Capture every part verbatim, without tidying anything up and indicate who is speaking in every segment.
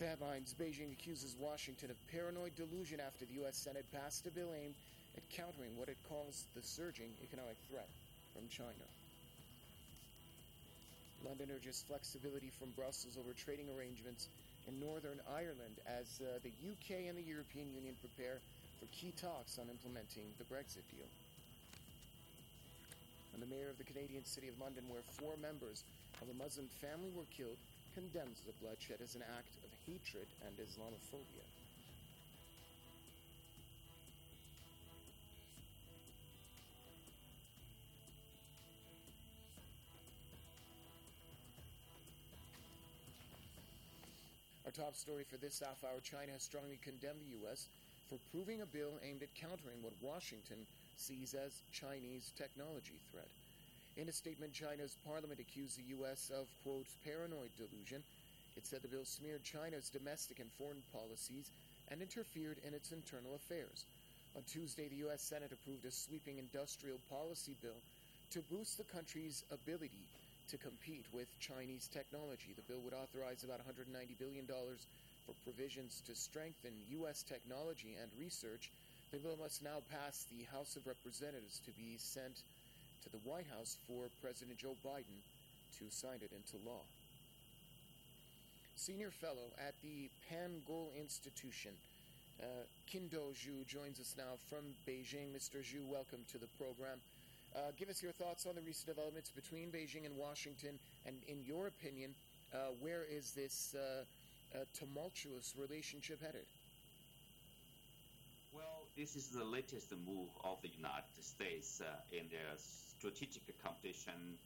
Speaker 1: Headlines: Beijing accuses Washington of paranoid delusion after the U S Senate passed a bill aimed at countering what it calls the surging economic threat from China. London urges flexibility from Brussels over trading arrangements in Northern Ireland as uh, the U K and the European Union prepare for key talks on implementing the Brexit deal. And the mayor of the Canadian city of London, where four members of a Muslim family were killed, condemns the bloodshed as an act of hatred and Islamophobia. Our top story for this half hour: China has strongly condemned the U S for approving a bill aimed at countering what Washington sees as Chinese technology threat. In a statement, China's parliament accused the U S of, quote, paranoid delusion. It said the bill smeared China's domestic and foreign policies and interfered in its internal affairs. On Tuesday, the U S Senate approved a sweeping industrial policy bill to boost the country's ability to compete with Chinese technology. The bill would authorize about one hundred ninety billion dollars for provisions to strengthen U S technology and research. The bill must now pass the House of Representatives to be sent to the White House for President Joe Biden to sign it into law. Senior fellow at the Pan-Goal Institution, uh, Qindo Zhu, joins us now from Beijing. Mister Zhu, welcome to the program. Uh, give us your thoughts on the recent developments between Beijing and Washington, and in your opinion, uh, where is this uh, uh, tumultuous relationship headed?
Speaker 2: Well, this is the latest move of the United States uh, in their strategic competition,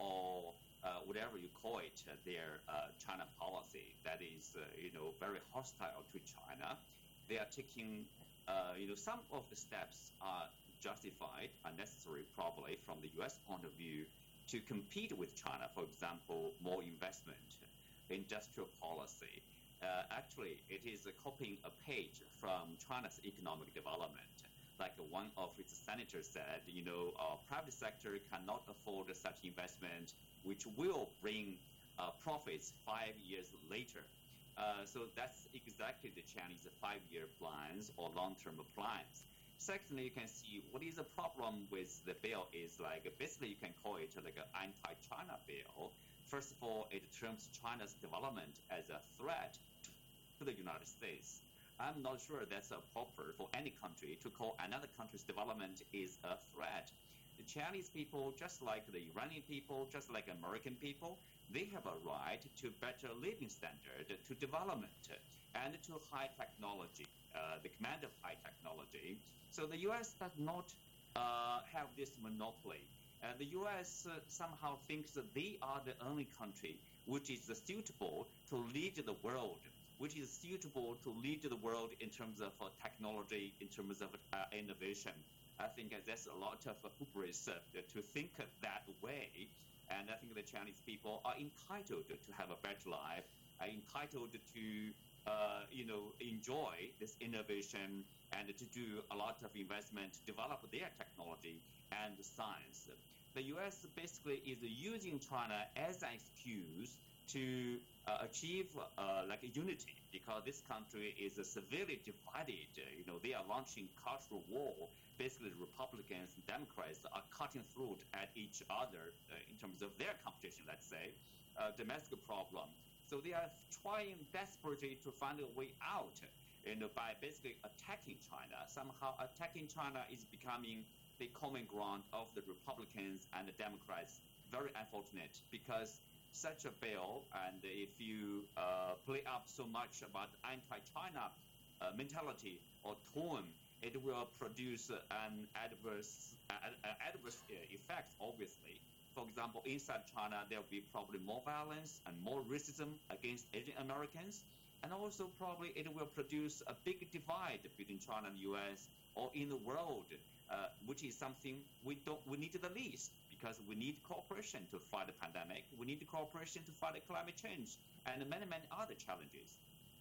Speaker 2: or uh, whatever you call it, uh, their uh, China policy that is, uh, you know, very hostile to China. They are taking, uh, you know, some of the steps are justified, are necessary probably from the U S point of view to compete with China. For example, more investment, industrial policy. Uh, actually, it is uh, copying a page from China's economic development. Like one of its senators said, you know, our private sector cannot afford such investment, which will bring uh, profits five years later. Uh, so that's exactly the Chinese five-year plans or long-term plans. Secondly, you can see what is the problem with the bill is like, basically you can call it like an anti-China bill. First of all, it terms China's development as a threat to the United States. I'm not sure that's appropriate for any country to call another country's development is a threat. The Chinese people, just like the Iranian people, just like American people, they have a right to better living standard, to development, and to high technology, uh, the command of high technology. So the U S does not uh, have this monopoly. Uh, the U S uh, somehow thinks that they are the only country which is uh, suitable to lead the world, which is suitable to lead the world in terms of uh, technology, in terms of uh, innovation. I think uh, there's a lot of uh, hubris uh, to think that way. And I think the Chinese people are entitled to have a better life, are entitled to uh, you know, enjoy this innovation and to do a lot of investment to develop their technology and science. The U S basically is using China as an excuse to uh, achieve uh, like a unity, because this country is uh, severely divided. Uh, you know, they are launching cultural war. Basically, Republicans and Democrats are cutting through at each other uh, in terms of their competition, let's say, uh, domestic problem. So they are trying desperately to find a way out, you know, by basically attacking China. Somehow attacking China is becoming the common ground of the Republicans and the Democrats. Very unfortunate, because such a bill, and if you uh, play up so much about anti-China uh, mentality or tone, it will produce an adverse, uh, adverse effect, obviously. For example, inside China, there will be probably more violence and more racism against Asian Americans. And also probably it will produce a big divide between China and the U S or in the world, uh, which is something we don't we need the least, because we need cooperation to fight the pandemic. We need cooperation to fight the climate change and many, many other challenges.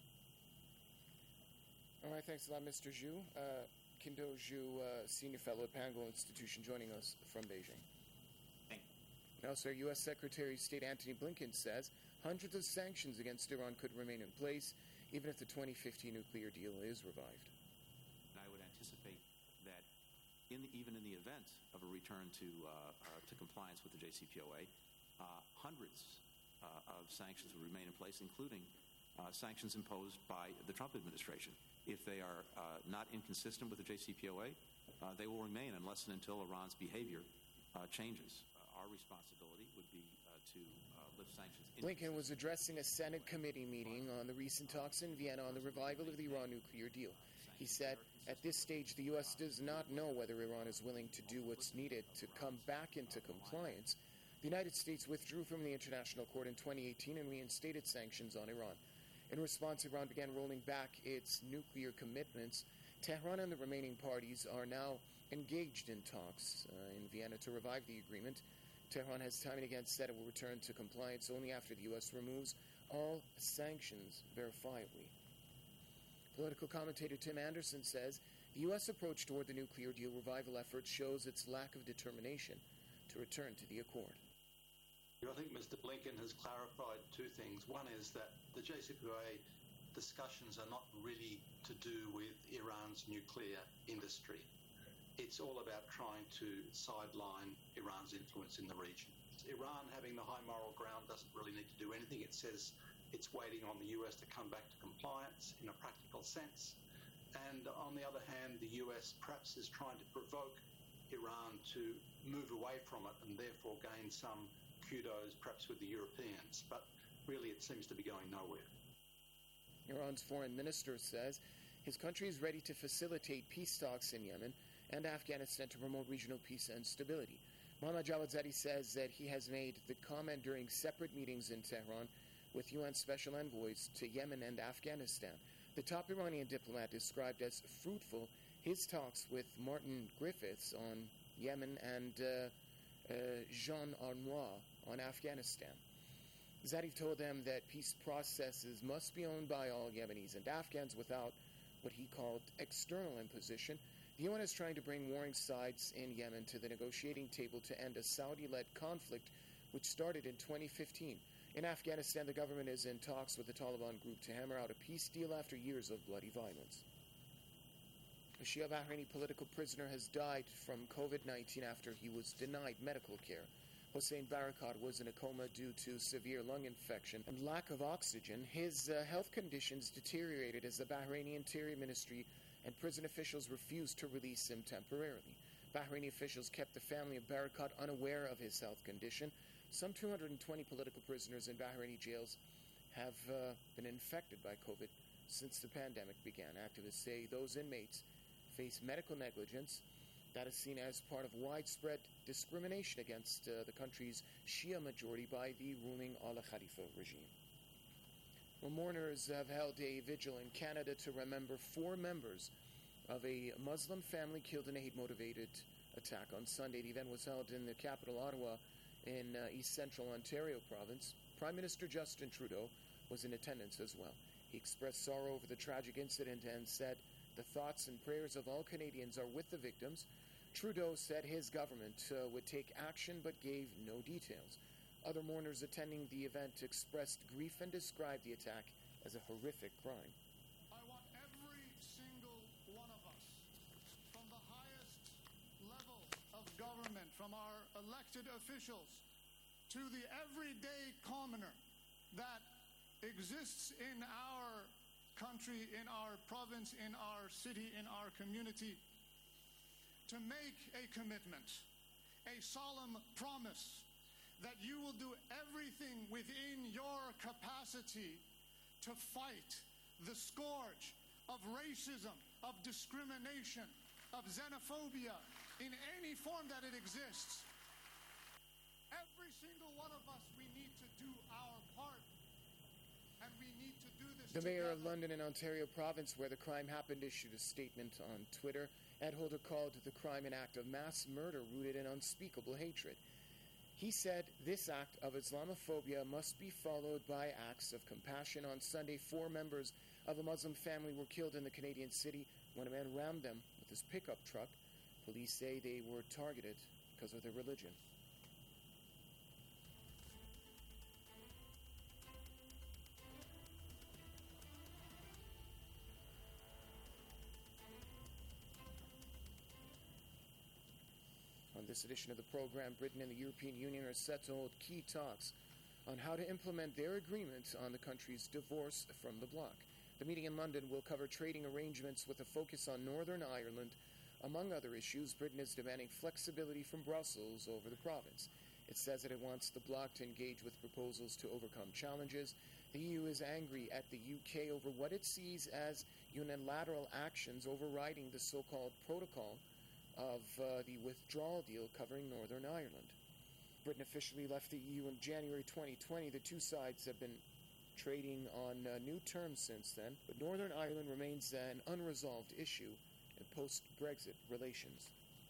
Speaker 1: All right, thanks a lot, Mister Zhu. Uh, Qindo Zhu, uh, Senior Fellow at Pan-Goal Institution, joining us from Beijing.
Speaker 2: Thank you.
Speaker 1: Elsewhere, U S Secretary of State Antony Blinken says hundreds of sanctions against Iran could remain in place, even if the twenty fifteen nuclear deal is revived.
Speaker 3: I would anticipate that in the, even in the event of a return to, uh, uh, to compliance with the J C P O A, uh, hundreds uh, of sanctions would remain in place, including uh, sanctions imposed by the Trump administration. If they are uh, not inconsistent with the J C P O A, uh, they will remain unless and until Iran's behavior uh, changes. Uh, our responsibility would be uh, to uh, lift sanctions.
Speaker 1: Blinken was addressing a Senate committee meeting on the recent talks in Vienna on the revival of the Iran nuclear deal. He said, at this stage, the U S does not know whether Iran is willing to do what's needed to come back into compliance. The United States withdrew from the International Court in twenty eighteen and reinstated sanctions on Iran. In response, Iran began rolling back its nuclear commitments. Tehran and the remaining parties are now engaged in talks uh, in Vienna to revive the agreement. Tehran has time and again said it will return to compliance only after the U S removes all sanctions verifiably. Political commentator Tim Anderson says the U S approach toward the nuclear deal revival effort shows its lack of determination to return to the accord.
Speaker 4: I think Mister Blinken has clarified two things. One is that the J C P O A discussions are not really to do with Iran's nuclear industry. It's all about trying to sideline Iran's influence in the region. Iran, having the high moral ground, doesn't really need to do anything. It says it's waiting on the U S to come back to compliance in a practical sense. And on the other hand, the U S perhaps is trying to provoke Iran to move away from it and therefore gain some kudos perhaps with the Europeans. But really it seems to be going nowhere.
Speaker 1: Iran's foreign minister says his country is ready to facilitate peace talks in Yemen and Afghanistan to promote regional peace and stability. Mohammad Javad Zarif says that he has made the comment during separate meetings in Tehran with U N special envoys to Yemen and Afghanistan. The top Iranian diplomat described as fruitful his talks with Martin Griffiths on Yemen and uh, uh, Jean Arnois on Afghanistan. Zarif told them that peace processes must be owned by all Yemenis and Afghans without what he called external imposition. The U N is trying to bring warring sides in Yemen to the negotiating table to end a Saudi-led conflict which started in twenty fifteen. In Afghanistan, the government is in talks with the Taliban group to hammer out a peace deal after years of bloody violence. A Shia Bahraini political prisoner has died from covid nineteen after he was denied medical care. Hossein Barakat was in a coma due to severe lung infection and lack of oxygen. His uh, health conditions deteriorated as the Bahraini Interior Ministry and prison officials refused to release him temporarily. Bahraini officials kept the family of Barakat unaware of his health condition. Some two hundred twenty political prisoners in Bahraini jails have uh, been infected by COVID since the pandemic began. Activists say those inmates face medical negligence that is seen as part of widespread discrimination against uh, the country's Shia majority by the ruling Al Khalifa regime. Well, mourners have held a vigil in Canada to remember four members of a Muslim family killed in a hate-motivated attack on Sunday. The event was held in the capital, Ottawa, in uh, East Central Ontario province. Prime Minister Justin Trudeau was in attendance as well. He expressed sorrow over the tragic incident and said, "The thoughts and prayers of all Canadians are with the victims." Trudeau said his government uh, would take action but gave no details. Other mourners attending the event expressed grief and described the attack as a horrific crime.
Speaker 5: I want every single one of us, from the highest level of government, from our elected officials, to the everyday commoner that exists in our country, in our province, in our city, in our community, to make a commitment, a solemn promise that you will do everything within your capacity to fight the scourge of racism, of discrimination, of xenophobia in any form that it exists. Every single one of us, we need to do our part. And we need to do this
Speaker 1: The mayor
Speaker 5: together.
Speaker 1: of London in Ontario province, where the crime happened, issued a statement on Twitter. Ed Holder called the crime an act of mass murder rooted in unspeakable hatred. He said this act of Islamophobia must be followed by acts of compassion. On Sunday, four members of a Muslim family were killed in the Canadian city when a man rammed them with his pickup truck. Police say they were targeted because of their religion. this edition of the program, Britain and the European Union are set to hold key talks on how to implement their agreement on the country's divorce from the bloc. The meeting in London will cover trading arrangements with a focus on Northern Ireland. Among other issues, Britain is demanding flexibility from Brussels over the province. It says that it wants the bloc to engage with proposals to overcome challenges. The E U is angry at the U K over what it sees as unilateral actions overriding the so-called protocol of uh, the withdrawal deal covering Northern Ireland. Britain officially left the E U in January twenty twenty. The two sides have been trading on uh, new terms since then, but Northern Ireland remains an unresolved issue in post-Brexit relations.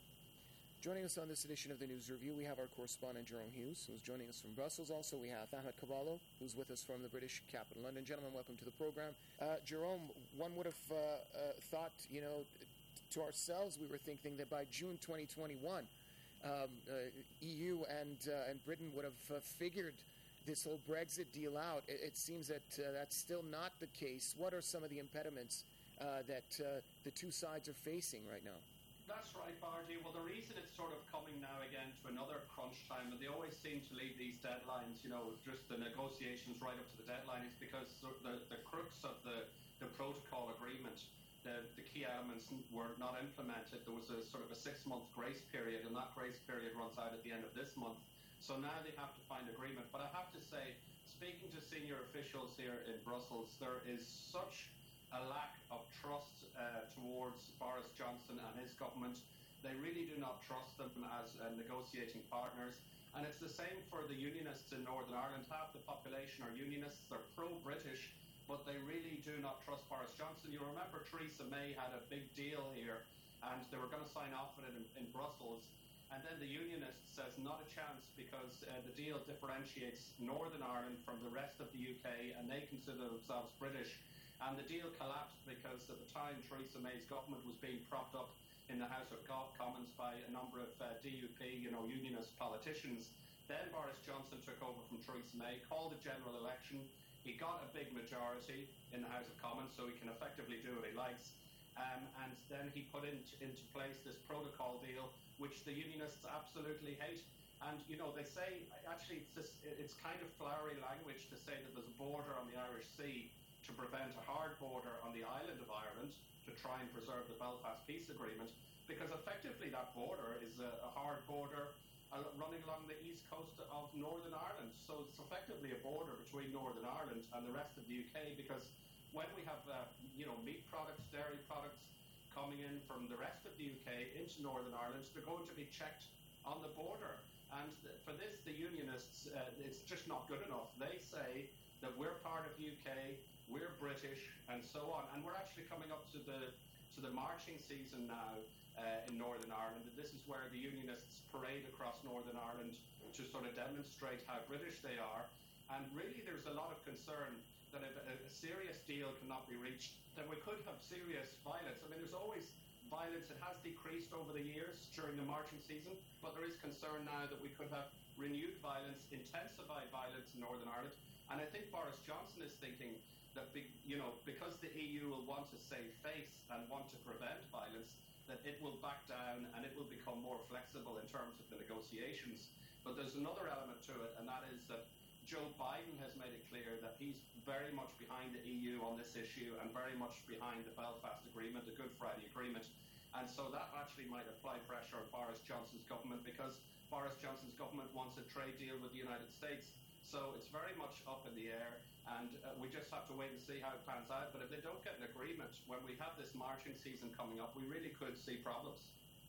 Speaker 1: Joining us on this edition of the News Review, we have our correspondent Jerome Hughes, who's joining us from Brussels. Also, we have Ahmed Cavallo, who's with us from the British capital, London. Gentlemen, welcome to the program. Uh, Jerome, one would have uh, uh, thought, you know, to ourselves, we were thinking that by June twenty twenty-one, um, uh, E U and uh, and Britain would have uh, figured this whole Brexit deal out. It, it seems that uh, that's still not the case. What are some of the impediments uh, that uh, the two sides are facing right now?
Speaker 6: That's right, Bardi. Well, the reason it's sort of coming now again to another crunch time, and they always seem to leave these deadlines, you know, just the negotiations right up to the deadline, is because the, the crux of the, the protocol agreement, the, the key elements were not implemented. There was a sort of a six-month grace period, and that grace period runs out at the end of this month. So now they have to find agreement. But I have to say, speaking to senior officials here in Brussels, there is such a lack of trust uh, towards Boris Johnson and his government. They really do not trust them as uh, negotiating partners. And it's the same for the unionists in Northern Ireland. Half the population are unionists. They're pro-British, but they really do not trust Boris Johnson. You remember Theresa May had a big deal here, and they were going to sign off on it in, in Brussels. And then the unionist says not a chance, because uh, the deal differentiates Northern Ireland from the rest of the U K, and they consider themselves British. And the deal collapsed because at the time Theresa May's government was being propped up in the House of Commons by a number of uh, D U P, you know, unionist politicians. Then Boris Johnson took over from Theresa May, called a general election. He got a big majority in the House of Commons, so he can effectively do what he likes. Um, and then he put into, into place this protocol deal, which the unionists absolutely hate. And, you know, they say, actually, it's, this, it's kind of flowery language to say that there's a border on the Irish Sea to prevent a hard border on the island of Ireland to try and preserve the Belfast Peace Agreement, because effectively that border is a, a hard border uh, running along the east coast of Northern Ireland. So it's effectively a border between Northern Ireland and the rest of the U K, because when we have, uh, you know, meat products, dairy products coming in from the rest of the U K into Northern Ireland, they're going to be checked on the border. And th- for this, the unionists, uh, it's just not good enough. They say that we're part of the U K, we're British, and so on. And we're actually coming up to the to the marching season now uh, in Northern Ireland. And this is where the unionists parade across Northern Ireland to sort of demonstrate how British they are. And really, there's a lot of concern that if a, a serious deal cannot be reached, then we could have serious violence. I mean, there's always violence. It has decreased over the years during the marching season, but there is concern now that we could have renewed violence, intensified violence in Northern Ireland. And I think Boris Johnson is thinking that, be, you know, because the E U will want to save face and want to prevent violence, that it will back down and it will become more flexible in terms of the negotiations. But there's another element to it, and that is that Joe Biden has made it clear that he's very much behind the E U on this issue and very much behind the Belfast Agreement, the Good Friday Agreement. And so that actually might apply pressure on Boris Johnson's government, because Boris Johnson's government wants a trade deal with the United States. So it's very much up in the air, and uh, we just have to wait and see how it pans out. But if they don't get an agreement, when we have this marching season coming up, we really could see problems.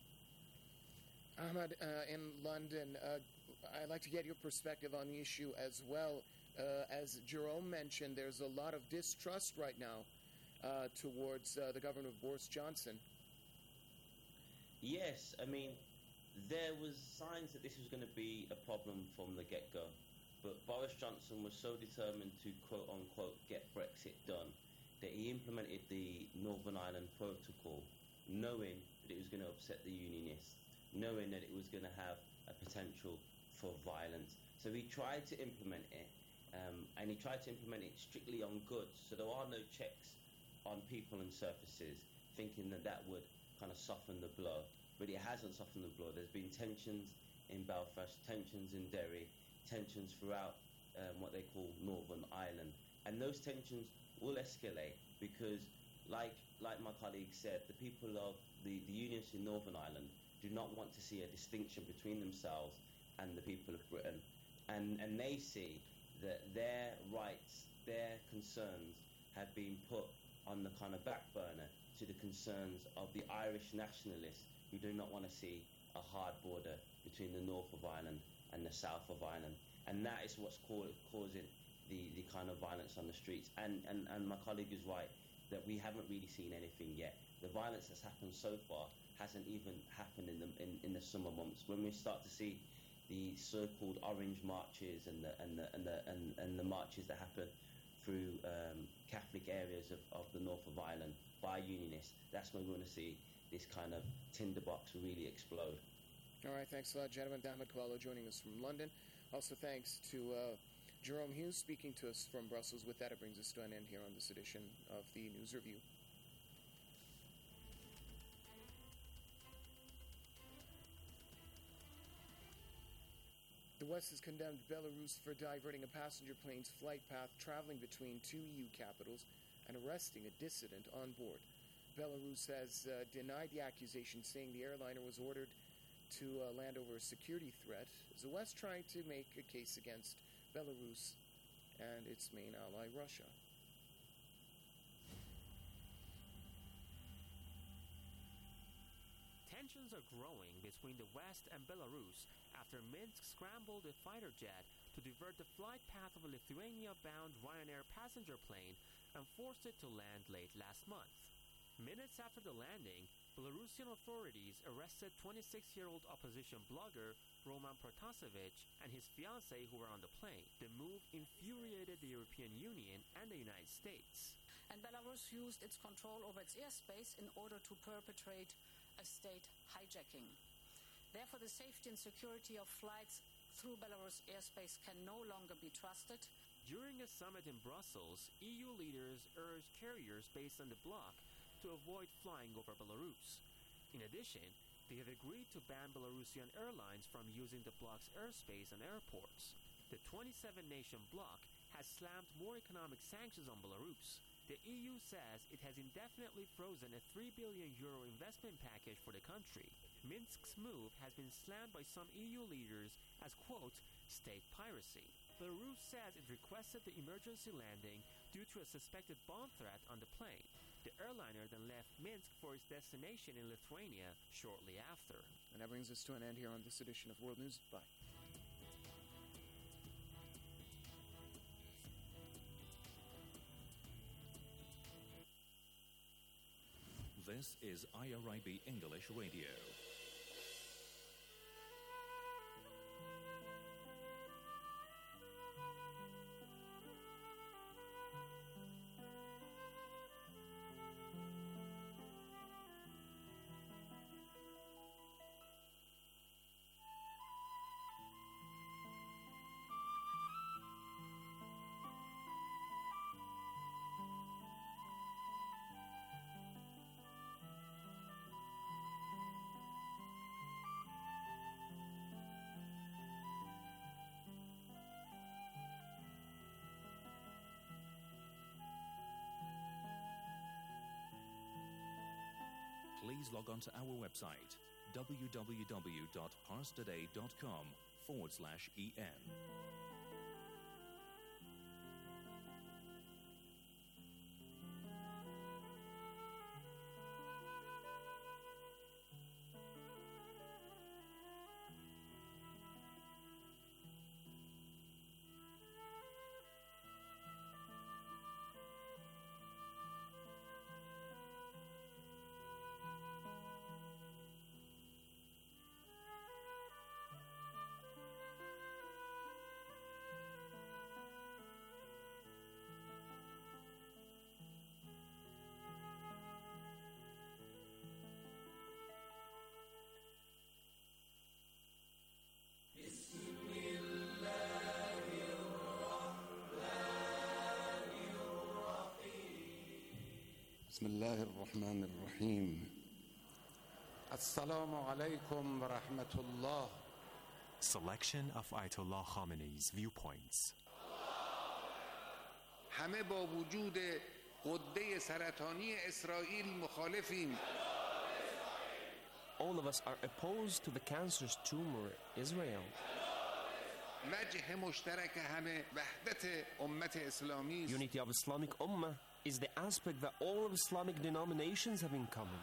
Speaker 1: Ahmed, uh, in London, uh, I'd like to get your perspective on the issue as well. Uh, as Jerome mentioned, there's a lot of distrust right now uh, towards uh, the government of Boris Johnson.
Speaker 7: Yes, I mean, there was signs that this was going to be a problem from the get-go. But Boris Johnson was so determined to quote-unquote get Brexit done that he implemented the Northern Ireland Protocol, knowing that it was going to upset the unionists, knowing that it was going to have a potential for violence. So he tried to implement it, um, and he tried to implement it strictly on goods. So there are no checks on people and surfaces, thinking that that would kind of soften the blow. but it hasn't softened the blow. There's been tensions in Belfast, tensions in Derry, tensions throughout um, what they call Northern Ireland. And those tensions will escalate because, like like my colleague said, the people of the, the unions in Northern Ireland do not want to see a distinction between themselves and the people of Britain. And, and they see that their rights, their concerns have been put on the kind of back burner to the concerns of the Irish nationalists who do not want to see a hard border between the north of Ireland and the south of Ireland. And that is what's ca- causing the, the kind of violence on the streets. And, and, and my colleague is right that we haven't really seen anything yet. The violence that's happened so far hasn't even happened in the, in, in the summer months. When we start to see the so-called orange marches and the, and the, and the, and, and the marches that happen through um, Catholic areas of, of the north of Ireland by unionists, that's when we're going to see this kind of tinderbox really explode.
Speaker 1: All right, thanks a lot, gentlemen. Ahmed Kouala joining us from London. Also thanks to uh, Jerome Hughes speaking to us from Brussels. With that, it brings us to an end here on this edition of the News Review. The West has condemned Belarus for diverting a passenger plane's flight path traveling between two E U capitals and arresting a dissident on board. Belarus has uh, denied the accusation, saying the airliner was ordered to uh, land over a security threat. Is the West trying to make a case against Belarus and its main ally, Russia?
Speaker 8: Tensions are growing between the West and Belarus after Minsk scrambled a fighter jet to divert the flight path of a Lithuania-bound Ryanair passenger plane and forced it to land late last month. Minutes after the landing, Belarusian authorities arrested twenty-six-year-old opposition blogger Roman Protasevich and his fiancée who were on the plane. The move infuriated the European Union and the United States.
Speaker 9: And Belarus used its control over its airspace in order to perpetrate a state hijacking. Therefore, the safety and security of flights through Belarus airspace can no longer be trusted.
Speaker 8: During a summit in Brussels, E U leaders urged carriers based on the bloc to avoid flying over Belarus. In addition, they have agreed to ban Belarusian airlines from using the bloc's airspace and airports. The twenty-seven nation bloc has slammed more economic sanctions on Belarus. The E U says it has indefinitely frozen a three billion euro investment package for the country. Minsk's move has been slammed by some E U leaders as, quote, state piracy. Belarus says it requested the emergency landing due to a suspected bomb threat on the plane. The airliner then left Minsk for its destination in Lithuania shortly after.
Speaker 1: And that brings us to an end here on this edition of World News. Bye.
Speaker 10: This is I R I B English Radio. Please log on to our website, www.parstoday.com forward slash EN.
Speaker 11: بسم الله الرحمن الرحيم Assalamu alaikum wa rahmatullah.
Speaker 12: Selection of Ayatollah Khamenei's viewpoints.
Speaker 11: همه با وجود غده سرطانی اسرائیل مخالفیم.
Speaker 13: All of us are opposed to the cancerous tumor Israel.
Speaker 11: وجه مشترک همه وحدت امت اسلامی است.
Speaker 13: Unity of Islamic Ummah is the aspect that all of Islamic denominations have in common.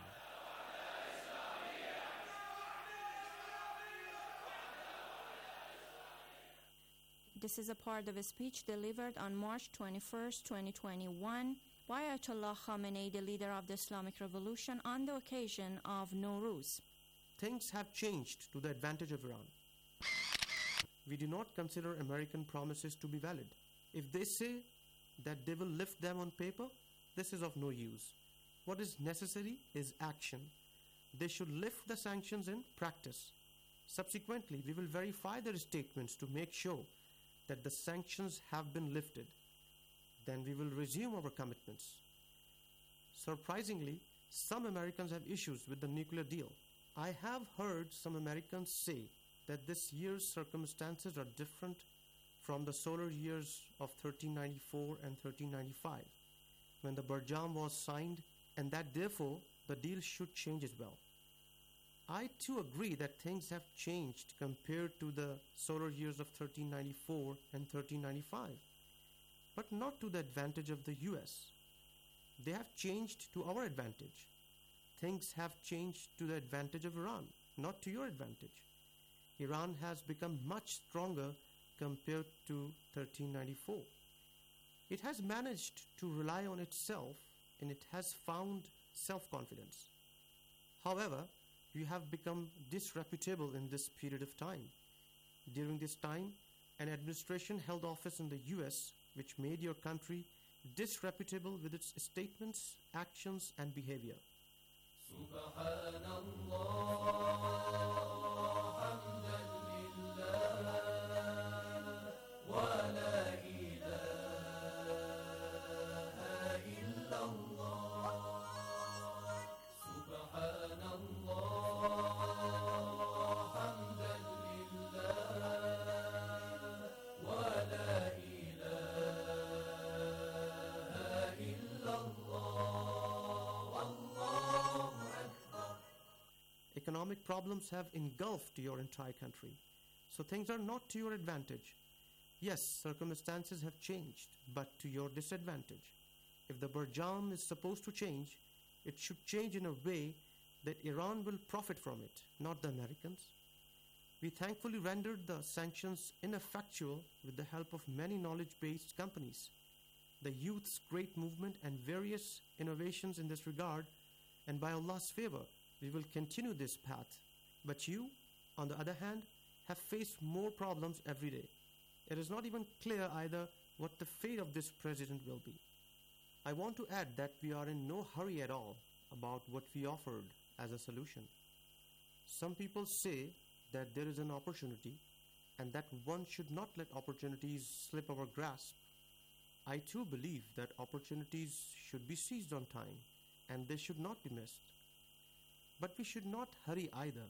Speaker 14: This is a part of a speech delivered on March twenty-first, twenty twenty-one by Ayatollah Khamenei, the leader of the Islamic Revolution, on the occasion of Nowruz.
Speaker 15: Things have changed to the advantage of Iran. We do not consider American promises to be valid. If they say that they will lift them on paper, this is of no use. What is necessary is action. They should lift the sanctions in practice. Subsequently, we will verify their statements to make sure that the sanctions have been lifted. Then we will resume our commitments. Surprisingly, some Americans have issues with the nuclear deal. I have heard some Americans say that this year's circumstances are different from the solar years of thirteen ninety-four and thirteen ninety-five, when the Barjam was signed, and that therefore the deal should change as well. I too agree that things have changed compared to the solar years of thirteen ninety-four and thirteen ninety-five, but not to the advantage of the U S. They have changed to our advantage. Things have changed to the advantage of Iran, not to your advantage. Iran has become much stronger compared to thirteen ninety-four. It has managed to rely on itself, and it has found self-confidence. However, you have become disreputable in this period of time. During this time, an administration held office in the U S which made your country disreputable with its statements, actions, and behavior. Economic problems have engulfed your entire country, so things are not to your advantage. Yes, circumstances have changed, but to your disadvantage. If the Barjam is supposed to change, it should change in a way that Iran will profit from it, not the Americans. We thankfully rendered the sanctions ineffectual with the help of many knowledge-based companies, the youth's great movement, and various innovations in this regard, and by Allah's favor, we will continue this path. But you, on the other hand, have faced more problems every day. It is not even clear either what the fate of this president will be. I want to add that we are in no hurry at all about what we offered as a solution. Some people say that there is an opportunity and that one should not let opportunities slip our grasp. I too believe that opportunities should be seized on time and they should not be missed. But we should not hurry either.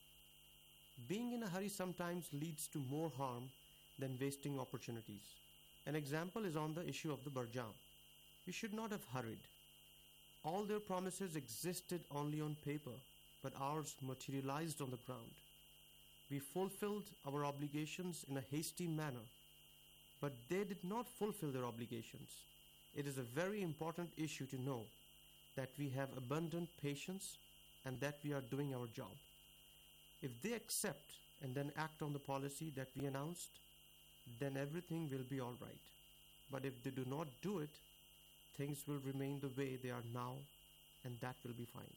Speaker 15: Being in a hurry sometimes leads to more harm than wasting opportunities. An example is on the issue of the Barjam. We should not have hurried. All their promises existed only on paper, but ours materialized on the ground. We fulfilled our obligations in a hasty manner, but they did not fulfill their obligations. It is a very important issue to know that we have abundant patience and that we are doing our job. If they accept and then act on the policy that we announced, then everything will be all right. But if they do not do it, things will remain the way they are now, and that will be fine.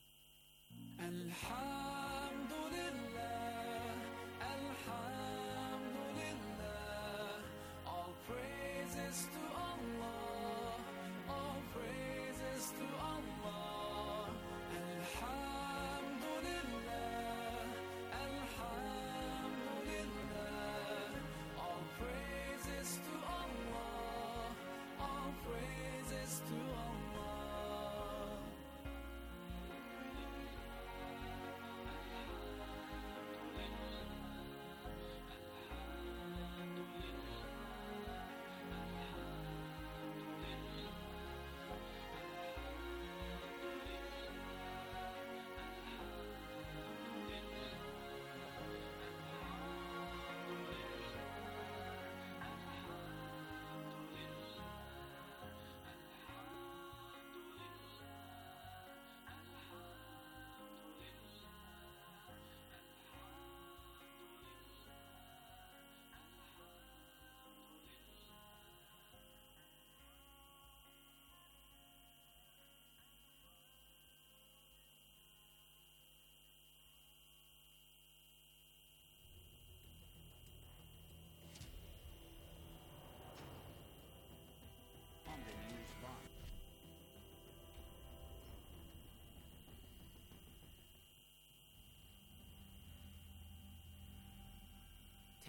Speaker 16: Alhamdulillah, Alhamdulillah, all praises to Allah, all praises to Allah. Alhamdulillah, Alhamdulillah, all praises to Allah, all praises to Allah.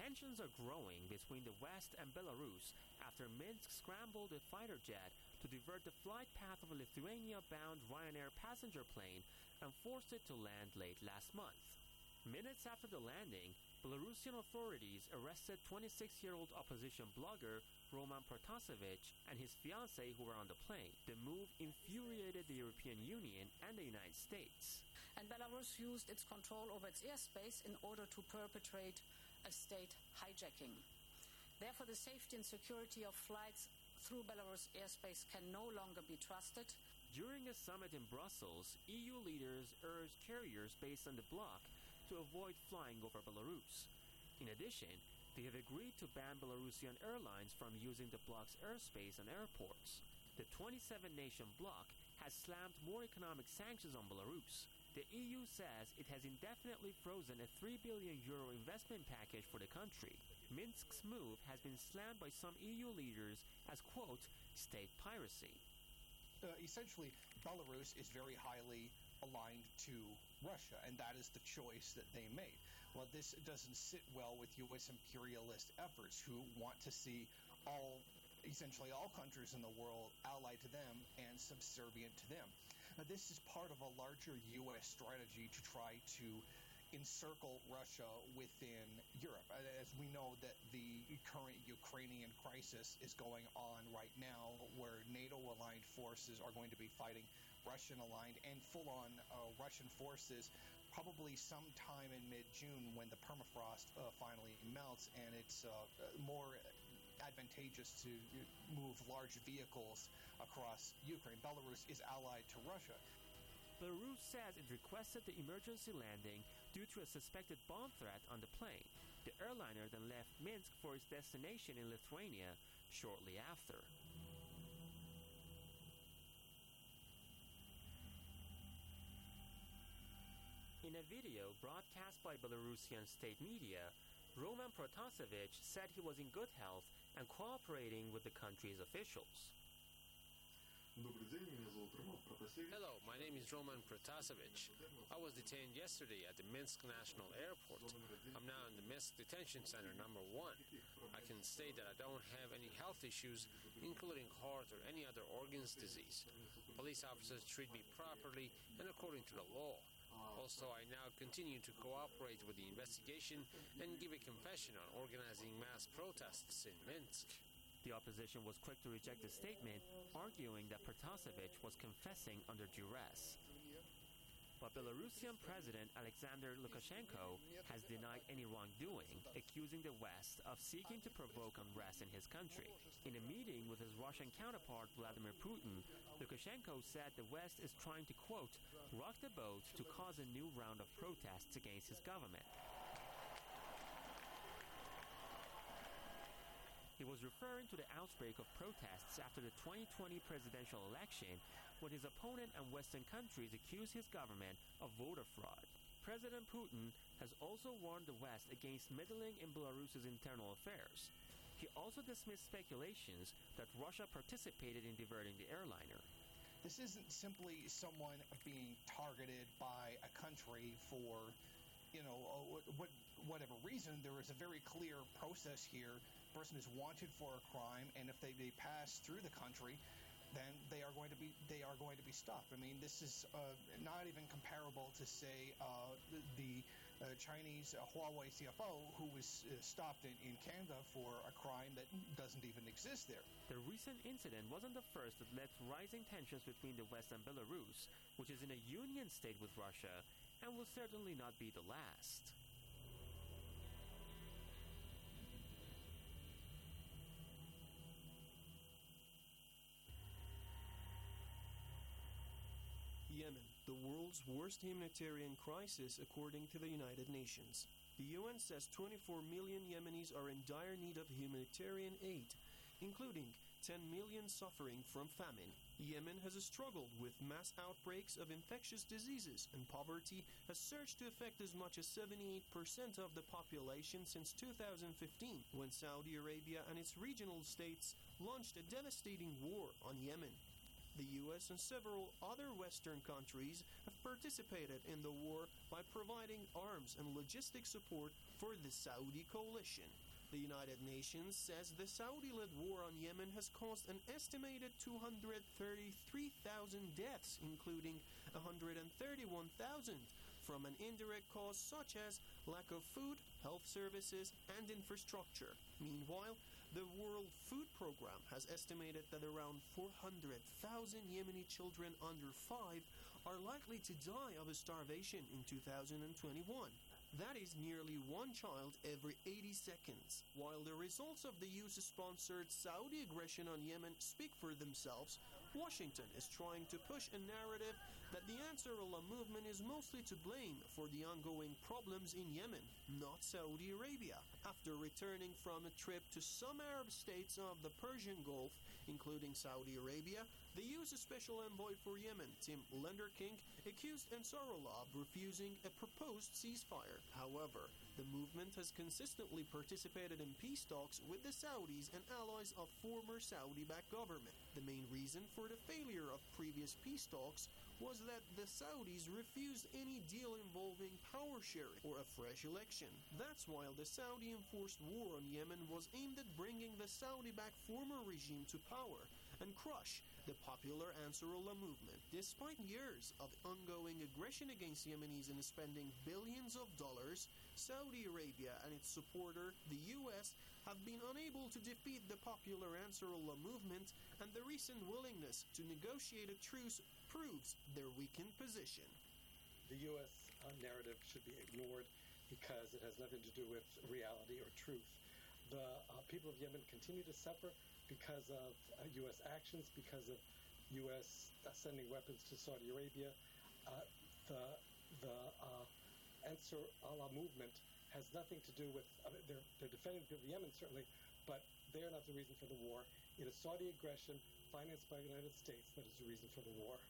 Speaker 8: Tensions are growing between the West and Belarus after Minsk scrambled a fighter jet to divert the flight path of a Lithuania-bound Ryanair passenger plane and forced it to land late last month. Minutes after the landing, Belarusian authorities arrested twenty-six-year-old opposition blogger Roman Protasevich and his fiancée who were on the plane. The move infuriated the European Union and the United States.
Speaker 9: And Belarus used its control over its airspace in order to perpetrate a state hijacking. Therefore, the safety and security of flights through Belarus airspace can no longer be trusted.
Speaker 8: During a summit in Brussels, E U leaders urged carriers based on the bloc to avoid flying over Belarus. In addition, they have agreed to ban Belarusian airlines from using the bloc's airspace and airports. The twenty-seven nation bloc has slammed more economic sanctions on Belarus. The E U says it has indefinitely frozen a three billion euro investment package for the country. Minsk's move has been slammed by some E U leaders as, quote, state piracy.
Speaker 17: Uh, essentially, Belarus is very highly aligned to Russia, and that is the choice that they made. Well, this doesn't sit well with U S imperialist efforts who want to see all, essentially all countries in the world allied to them and subservient to them. Now, this is part of a larger U S strategy to try to encircle Russia within Europe. As we know that the current Ukrainian crisis is going on right now, where NATO-aligned forces are going to be fighting Russian-aligned and full-on uh, Russian forces probably sometime in mid-June when the permafrost uh, finally melts and it's uh, more advantageous to move large vehicles across Ukraine. Belarus is allied to Russia.
Speaker 8: Belarus says it requested the emergency landing due to a suspected bomb threat on the plane. The airliner then left Minsk for its destination in Lithuania shortly after. In a video broadcast by Belarusian state media, Roman Protasevich said he was in good health and cooperating with the country's officials.
Speaker 18: Hello, my name is Roman Protasevich. I was detained yesterday at the Minsk National Airport. I'm now in the Minsk Detention Center number one. I can state that I don't have any health issues, including heart or any other organs disease. Police officers treat me properly and according to the law. Also, I now continue to cooperate with the investigation and give a confession on organizing mass protests in Minsk.
Speaker 8: The opposition was quick to reject the statement, arguing that Protasevich was confessing under duress. But Belarusian President Alexander Lukashenko has denied any wrongdoing, accusing the West of seeking to provoke unrest in his country. In a meeting with his Russian counterpart Vladimir Putin, Lukashenko said the West is trying to, quote, rock the boat to cause a new round of protests against his government. He was referring to the outbreak of protests after the twenty twenty presidential election, when his opponent and Western countries accused his government of voter fraud. President Putin has also warned the West against meddling in Belarus's internal affairs. He also dismissed speculations that Russia participated in diverting the airliner.
Speaker 17: This isn't simply someone being targeted by a country for, you know, uh, what, whatever reason. There is a very clear process here. The person is wanted for a crime, and if they, they pass through the country, then they are going to be they are going to be stopped. I mean, this is uh, not even comparable to, say, uh, the, the uh, Chinese uh, Huawei C F O who was uh, stopped in, in Canada for a crime that doesn't even exist there.
Speaker 8: The recent incident wasn't the first that led to rising tensions between the West and Belarus, which is in a union state with Russia, and will certainly not be the last.
Speaker 13: Yemen, the world's worst humanitarian crisis according to the United Nations. The U N says twenty-four million Yemenis are in dire need of humanitarian aid, including ten million suffering from famine. Yemen has struggled with mass outbreaks of infectious diseases, and poverty has surged to affect as much as seventy-eight percent of the population since two thousand fifteen, when Saudi Arabia and its regional states launched a devastating war on Yemen. The U S and several other Western countries have participated in the war by providing arms and logistic support for the Saudi coalition. The United Nations says the Saudi-led war on Yemen has caused an estimated two hundred thirty-three thousand deaths, including one hundred thirty-one thousand from an indirect cause such as lack of food, health services, and infrastructure. Meanwhile, the World Food Programme has estimated that around four hundred thousand Yemeni children under five are likely to die of starvation in two thousand twenty-one. That is nearly one child every eighty seconds. While the results of the U S-sponsored Saudi aggression on Yemen speak for themselves, Washington is trying to push a narrative that the Ansarullah movement is mostly to blame for the ongoing problems in Yemen, not Saudi Arabia. After returning from a trip to some Arab states of the Persian Gulf, including Saudi Arabia, the U S Special Envoy for Yemen, Tim Lenderking, accused Ansarullah of refusing a proposed ceasefire. However, the movement has consistently participated in peace talks with the Saudis and allies of former Saudi-backed government. The main reason for the failure of previous peace talks was that the Saudis refused any deal involving power sharing or a fresh election. That's why the Saudi-enforced war on Yemen was aimed at bringing the Saudi-backed former regime to power and crush the popular Ansarullah movement. Despite years of ongoing aggression against Yemenis and spending billions of dollars, Saudi Arabia and its supporter, the U S, have been unable to defeat the popular Ansarullah movement, and the recent willingness to negotiate a truce proves their weakened position.
Speaker 19: The U S uh, narrative should be ignored because it has nothing to do with reality or truth. The uh, people of Yemen continue to suffer because of uh, U S actions, because of U S uh, sending weapons to Saudi Arabia. Uh, the the uh, Ansar Allah movement has nothing to do with, I mean, they're, they're defending the people of Yemen certainly, but they are not the reason for the war. It is Saudi aggression financed by the United States that is the reason for the war.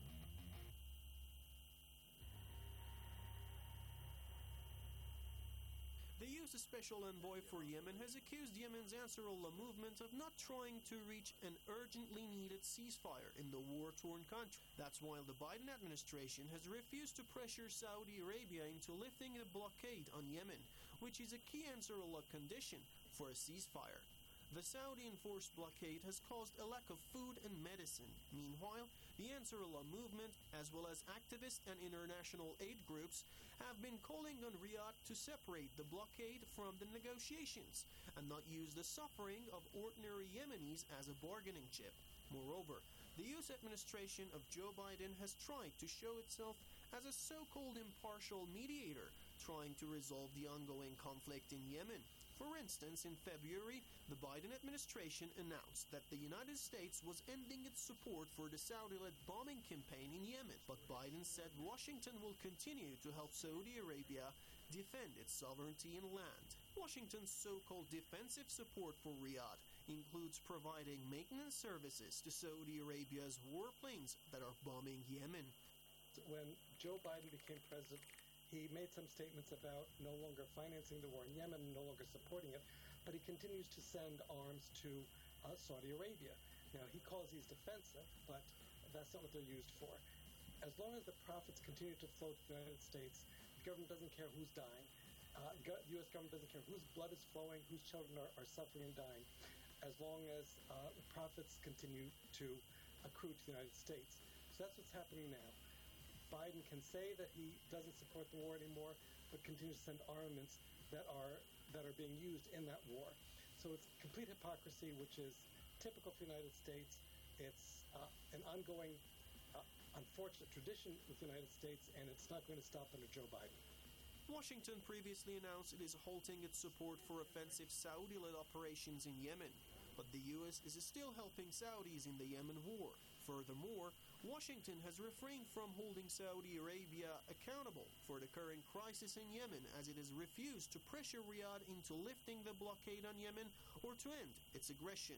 Speaker 13: The U S Special Envoy for Yemen has accused Yemen's Ansarullah movement of not trying to reach an urgently needed ceasefire in the war-torn country. That's why the Biden administration has refused to pressure Saudi Arabia into lifting the blockade on Yemen, which is a key Ansarullah condition for a ceasefire. The Saudi-enforced blockade has caused a lack of food and medicine. Meanwhile, the Ansarullah movement, as well as activists and international aid groups, have been calling on Riyadh to separate the blockade from the negotiations and not use the suffering of ordinary Yemenis as a bargaining chip. Moreover, the U S administration of Joe Biden has tried to show itself as a so-called impartial mediator, trying to resolve the ongoing conflict in Yemen. For instance, in February, the Biden administration announced that the United States was ending its support for the Saudi-led bombing campaign in Yemen. But Biden said Washington will continue to help Saudi Arabia defend its sovereignty and land. Washington's so-called defensive support for Riyadh includes providing maintenance services to Saudi Arabia's warplanes that are bombing Yemen.
Speaker 19: When Joe Biden became president, he made some statements about no longer financing the war in Yemen, no longer supporting it, but he continues to send arms to uh, Saudi Arabia. Now, he calls these defensive, but that's not what they're used for. As long as the profits continue to flow to the United States, the government doesn't care who's dying. Uh, the U S government doesn't care whose blood is flowing, whose children are, are suffering and dying, as long as uh, the profits continue to accrue to the United States. So that's what's happening now. Biden can say that he doesn't support the war anymore, but continues to send armaments that are that are being used in that war. So it's complete hypocrisy, which is typical for the United States. It's uh, an ongoing, uh, unfortunate tradition with the United States, and it's not going to stop under Joe Biden.
Speaker 13: Washington previously announced it is halting its support for offensive Saudi-led operations in Yemen, but the U S is still helping Saudis in the Yemen war. Furthermore, Washington has refrained from holding Saudi Arabia accountable for the current crisis in Yemen, as it has refused to pressure Riyadh into lifting the blockade on Yemen or to end its aggression.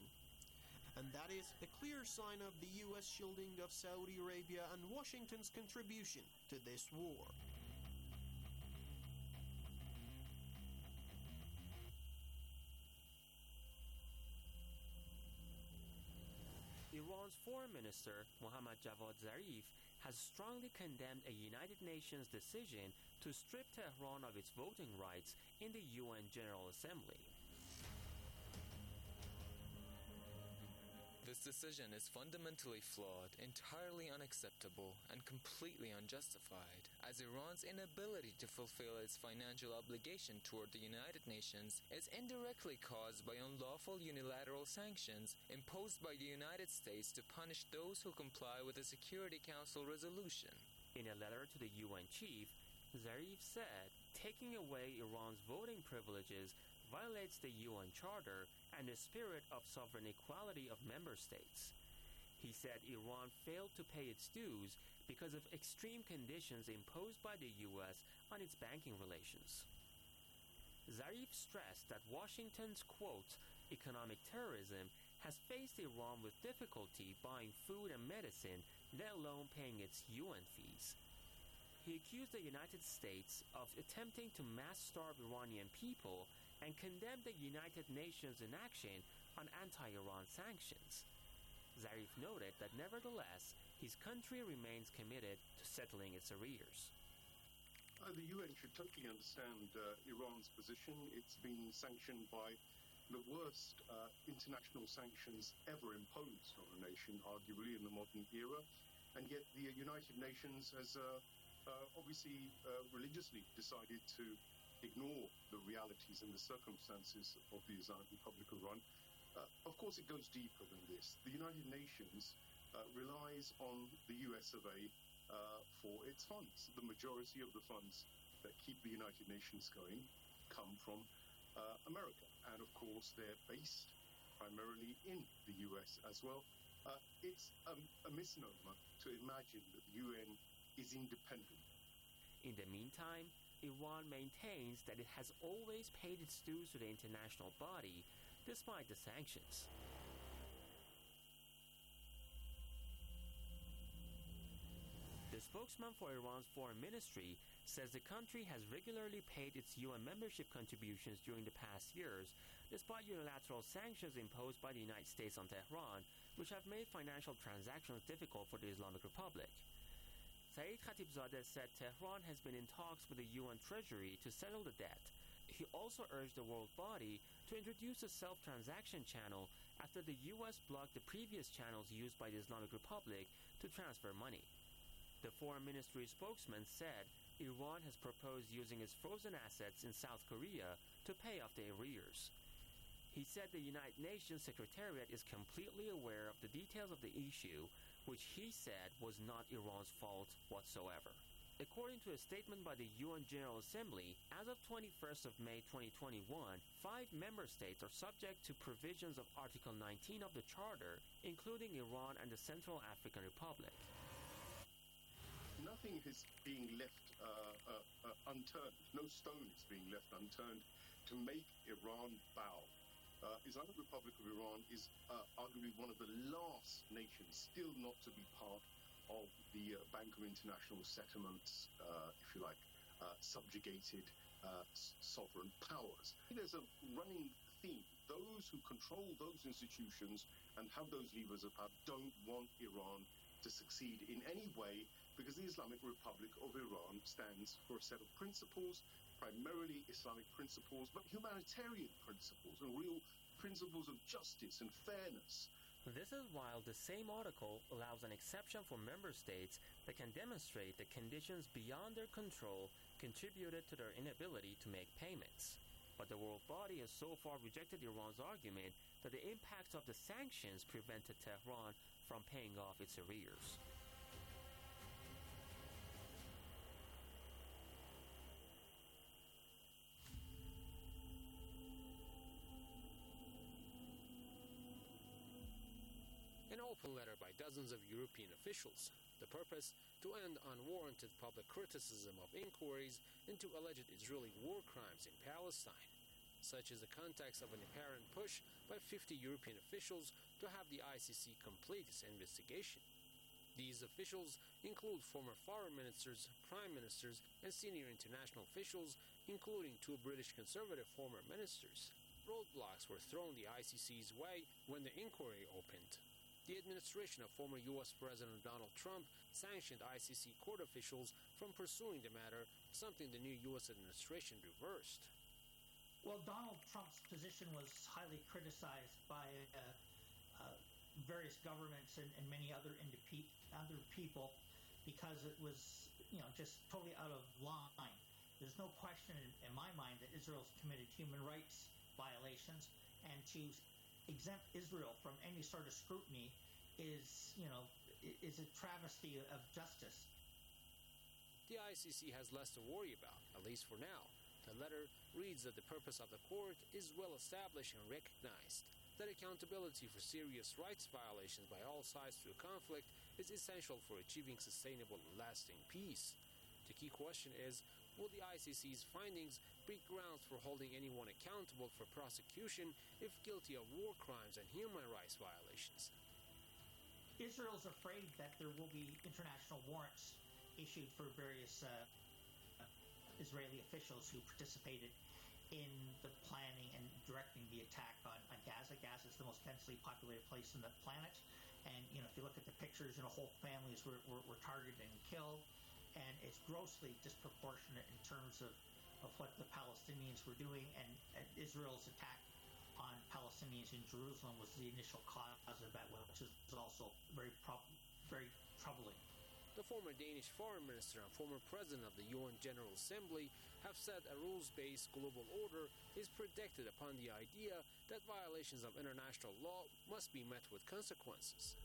Speaker 13: And that is a clear sign of the U S shielding of Saudi Arabia and Washington's contribution to this war.
Speaker 8: Iran's Iran's Foreign Minister Mohammad Javad Zarif has strongly condemned a United Nations decision to strip Tehran of its voting rights in the U N General Assembly.
Speaker 20: This decision is fundamentally flawed, entirely unacceptable, and completely unjustified, as Iran's inability to fulfill its financial obligation toward the United Nations is indirectly caused by unlawful unilateral sanctions imposed by the United States to punish those who comply with the Security Council resolution.
Speaker 8: In a letter to the U N chief, Zarif said taking away Iran's voting privileges violates the U N Charter and the spirit of sovereign equality of member states. He said Iran failed to pay its dues because of extreme conditions imposed by the U S on its banking relations. Zarif stressed that Washington's, quote, economic terrorism has faced Iran with difficulty buying food and medicine, let alone paying its U N fees. He accused the United States of attempting to mass-starve Iranian people and condemned the United Nations' inaction on anti-Iran sanctions. Zarif noted that nevertheless, his country remains committed to settling its arrears.
Speaker 21: Uh, the U N should totally understand uh, Iran's position. It's been sanctioned by the worst uh, international sanctions ever imposed on a nation, arguably in the modern era, and yet the United Nations has uh, uh, obviously uh, religiously decided to ignore the realities and the circumstances of the Islamic Republic of Iran. Uh, of course, it goes deeper than this. The United Nations uh, relies on the U S of A uh, for its funds. The majority of the funds that keep the United Nations going come from uh, America. And of course, they're based primarily in the U S as well. Uh, it's a, a misnomer to imagine that the U N is independent.
Speaker 8: In the meantime, Iran maintains that it has always paid its dues to the international body, despite the sanctions. The spokesman for Iran's foreign ministry says the country has regularly paid its U N membership contributions during the past years, despite unilateral sanctions imposed by the United States on Tehran, which have made financial transactions difficult for the Islamic Republic. Saeed Khatibzadeh said Tehran has been in talks with the U N Treasury to settle the debt. He also urged the world body to introduce a self-transaction channel after the U S blocked the previous channels used by the Islamic Republic to transfer money. The foreign ministry spokesman said Iran has proposed using its frozen assets in South Korea to pay off the arrears. He said the United Nations Secretariat is completely aware of the details of the issue, which he said was not Iran's fault whatsoever. According to a statement by the U N General Assembly, as of twenty-first of May twenty twenty-one, five member states are subject to provisions of Article nineteen of the Charter, including Iran and the Central African Republic.
Speaker 21: Nothing is being left uh, uh, uh, unturned. No stone is being left unturned to make Iran bow. Uh, Islamic Republic of Iran is uh, arguably one of the last nations still not to be part of the uh, Bank of International Settlements, uh, if you like, uh, subjugated uh, sovereign powers. There's a running theme. Those who control those institutions and have those levers of power don't want Iran to succeed in any way, because the Islamic Republic of Iran stands for a set of principles, primarily Islamic principles, but humanitarian principles and real principles of justice and fairness.
Speaker 8: This is while the same article allows an exception for member states that can demonstrate that conditions beyond their control contributed to their inability to make payments. But the world body has so far rejected Iran's argument that the impacts of the sanctions prevented Tehran from paying off its arrears.
Speaker 18: An open letter by dozens of European officials, the purpose to end unwarranted public criticism of inquiries into alleged Israeli war crimes in Palestine, such as the context of an apparent push by fifty European officials to have the I C C complete its investigation. These officials include former foreign ministers, prime ministers, and senior international officials, including two British conservative former ministers. Roadblocks were thrown the I C C's way when the inquiry opened. The administration of former U S President Donald Trump sanctioned I C C court officials from pursuing the matter, something the new U S administration reversed.
Speaker 2: Well, Donald Trump's position was highly criticized by uh, uh, various governments and, and many other indep- other people because it was, you know, just totally out of line. There's no question in, in my mind that Israel's committed human rights violations, and to exempt Israel from any sort of scrutiny is, you know, is a travesty of justice.
Speaker 18: The I C C has less to worry about, at least for now. The letter reads that the purpose of the court is well established and recognized, that accountability for serious rights violations by all sides through conflict is essential for achieving sustainable and lasting peace. The key question is, will the I C C's findings break grounds for holding anyone accountable for prosecution if guilty of war crimes and human rights violations?
Speaker 2: Israel's afraid that there will be international warrants issued for various uh, Israeli officials who participated in the planning and directing the attack on, on Gaza. Gaza is the most densely populated place on the planet. And, you know, if you look at the pictures, you know, whole families were, were, were targeted and killed. And it's grossly disproportionate in terms of, of what the Palestinians were doing. And, and Israel's attack on Palestinians in Jerusalem was the initial cause of that, which is also very, prob- very troubling.
Speaker 18: The former Danish foreign minister and former president of the U N General Assembly have said a rules-based global order is predicated upon the idea that violations of international law must be met with consequences.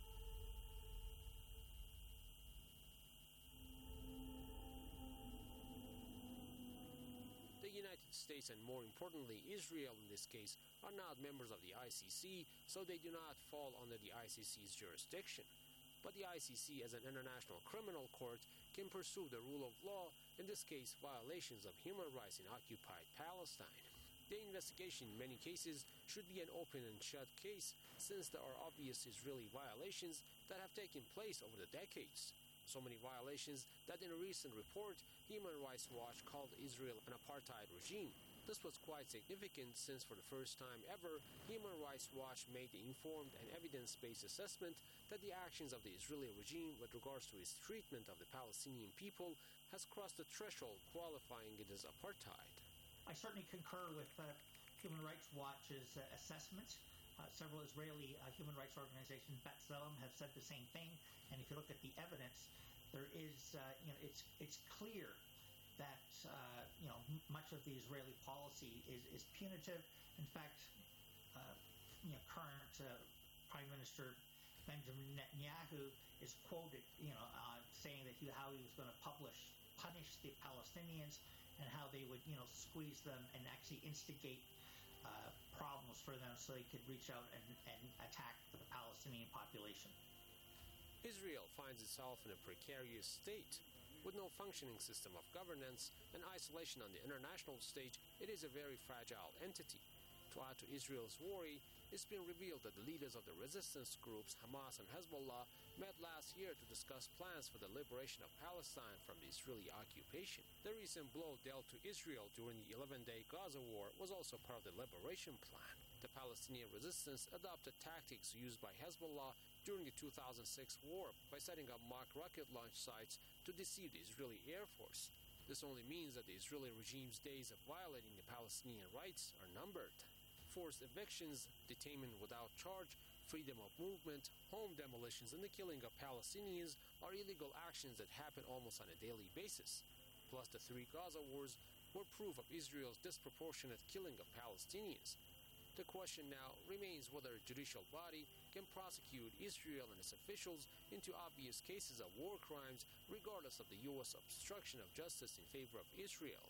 Speaker 18: The United States, and more importantly Israel in this case, are not members of the I C C, so they do not fall under the I C C's jurisdiction. But the I C C, as an international criminal court, can pursue the rule of law, in this case violations of human rights in occupied Palestine. The investigation in many cases should be an open and shut case, since there are obvious Israeli violations that have taken place over the decades. So many violations that in a recent report, Human Rights Watch called Israel an apartheid regime. This was quite significant since for the first time ever, Human Rights Watch made the informed and evidence-based assessment that the actions of the Israeli regime with regards to its treatment of the Palestinian people has crossed the threshold qualifying it as apartheid.
Speaker 2: I certainly concur with uh, Human Rights Watch's uh, assessment. Uh, several Israeli uh, human rights organizations, B'Tselem, have said the same thing. And if you look at the evidence, there is, uh, you know, it's it's clear that uh, you know m- much of the Israeli policy is, is punitive. In fact, uh, you know, current uh, Prime Minister Benjamin Netanyahu is quoted, you know, uh, saying that he, how he was going to publish punish the Palestinians and how they would, you know, squeeze them and actually instigate uh, problems for them so they could reach out and, and attack the Palestinian population.
Speaker 18: Israel finds itself in a precarious state. With no functioning system of governance and isolation on the international stage, it is a very fragile entity. To add to Israel's worry, it's been revealed that the leaders of the resistance groups Hamas and Hezbollah met last year to discuss plans for the liberation of Palestine from the Israeli occupation. The recent blow dealt to Israel during the eleven-day Gaza war was also part of the liberation plan. The Palestinian resistance adopted tactics used by Hezbollah during the two thousand six war by setting up mock rocket launch sites to deceive the Israeli Air Force. This only means that the Israeli regime's days of violating the Palestinian rights are numbered. Forced evictions, detainment without charge, freedom of movement, home demolitions, and the killing of Palestinians are illegal actions that happen almost on a daily basis. Plus, the three Gaza wars were proof of Israel's disproportionate killing of Palestinians. The question now remains whether a judicial body can prosecute Israel and its officials into obvious cases of war crimes, regardless of the U S obstruction of justice in favor of Israel.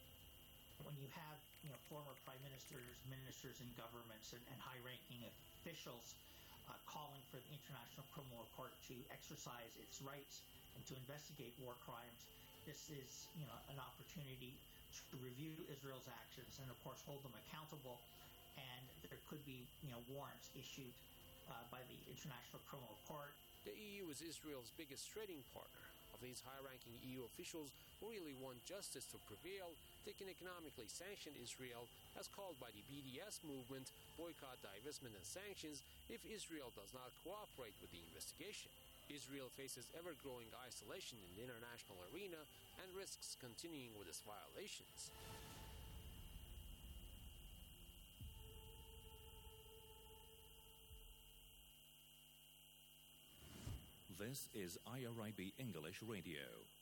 Speaker 2: When you have, you know, former prime ministers, ministers in governments, and, and high-ranking officials uh, calling for the International Criminal Court to exercise its rights and to investigate war crimes, this is, you know, an opportunity to review Israel's actions and, of course, hold them accountable. And there could be, you know, warrants issued uh, by the International Criminal Court.
Speaker 18: The E U is Israel's biggest trading partner. Of these high-ranking E U officials who really want justice to prevail, they can economically sanction Israel, as called by the B D S movement, boycott, divestment, and sanctions, if Israel does not cooperate with the investigation. Israel faces ever-growing isolation in the international arena and risks continuing with its violations.
Speaker 10: This is I R I B English Radio.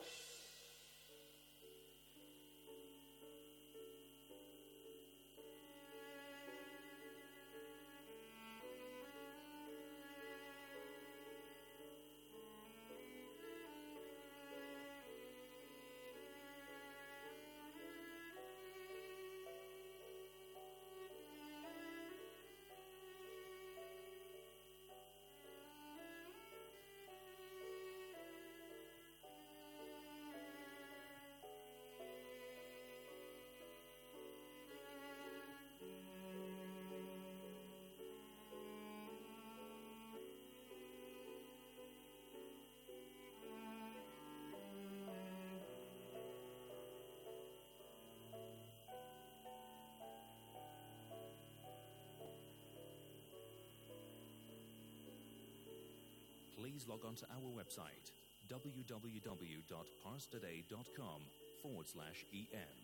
Speaker 10: Please log on to our website, www.parstoday.com forward slash EM.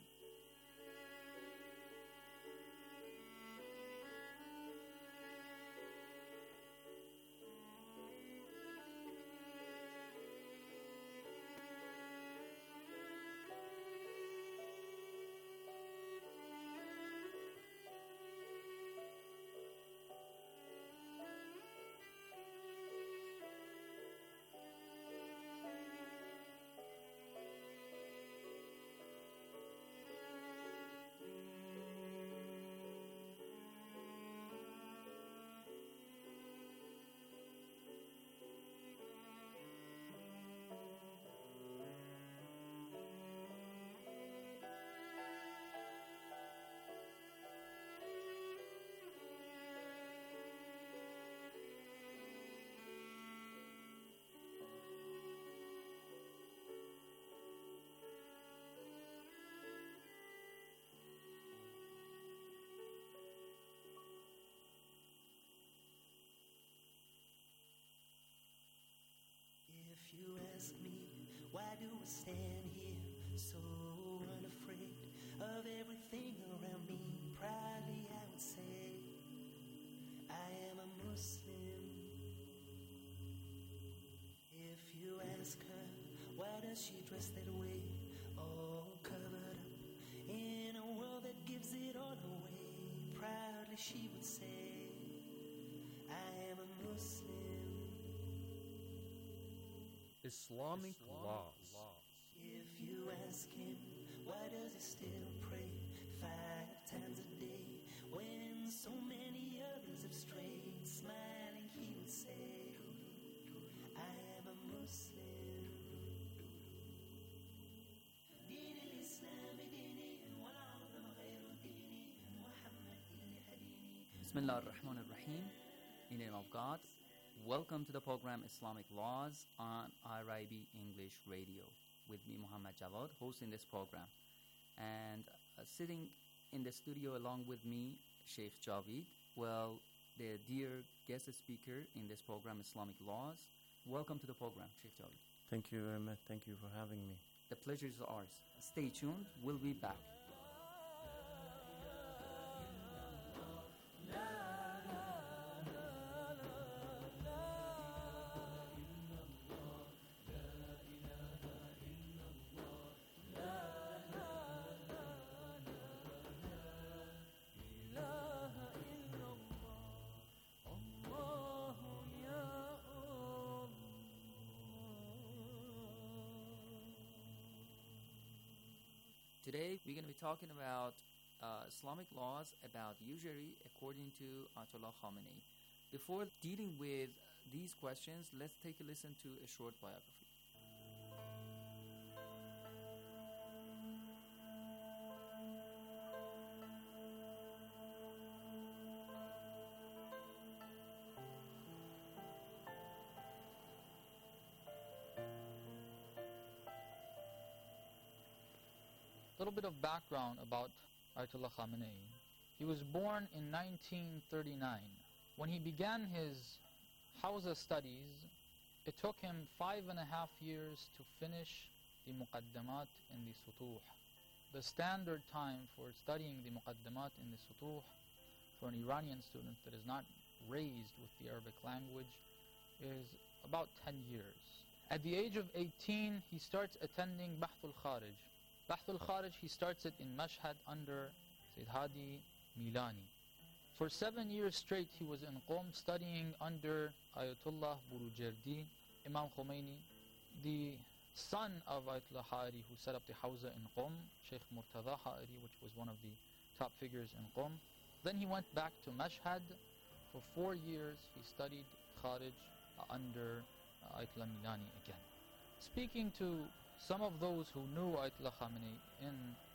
Speaker 3: If you ask me, why do I stand here so unafraid of everything around me? Proudly I would say, I am a Muslim. If you ask her, why does she dress that way, all covered up in a world that gives it all away? Proudly she would say, I am a Muslim.
Speaker 22: Islamic, Islamic laws.
Speaker 3: laws. If you ask him, why does he still pray five times a day when so many others have strayed? Smiling, he would say, I am a Muslim. دين الإسلام ديني والعظم غير ديني محمد اللي هديني.
Speaker 23: Bismillah ar-Rahman ar-Rahim. In the name of God. Welcome to the program Islamic Laws on I R I B English Radio with me, Muhammad Jawad, hosting this program. And uh, sitting in the studio along with me, Sheikh Javid, well, the dear guest speaker in this program, Islamic Laws. Welcome to the program, Sheikh Javid.
Speaker 24: Thank you very much. Thank you for having me.
Speaker 23: The pleasure is ours. Stay tuned. We'll be back. Today we're going to be talking about uh, Islamic laws about usury according to Ayatollah Khamenei. Before dealing with these questions, let's take a listen to a short biography.
Speaker 25: A little bit of background about Ayatollah Khamenei. He was born in nineteen thirty-nine
Speaker 1: When he began his Hawza studies, it took him five and a half years to finish the Muqaddamat in the Sutuh. The standard time for studying the Muqaddamat in the Sutuh for an Iranian student that is not raised with the Arabic language is about ten years. At the age of eighteen, he starts attending Bahthul Kharij. Bahthul Kharij, he starts it in Mashhad under Sayyid Hadi Milani. For seven years straight, he was in Qom studying under Ayatollah Burujerdi, Imam Khomeini, the son of Ayatollah Ha'ari, who set up the Hawza in Qom, Sheikh Murtada Ha'ari, which was one of the top figures in Qom. Then he went back to Mashhad. For four years, he studied Kharij uh, under uh, Ayatollah Milani again. Speaking to some of those who knew Ayatollah Khamenei in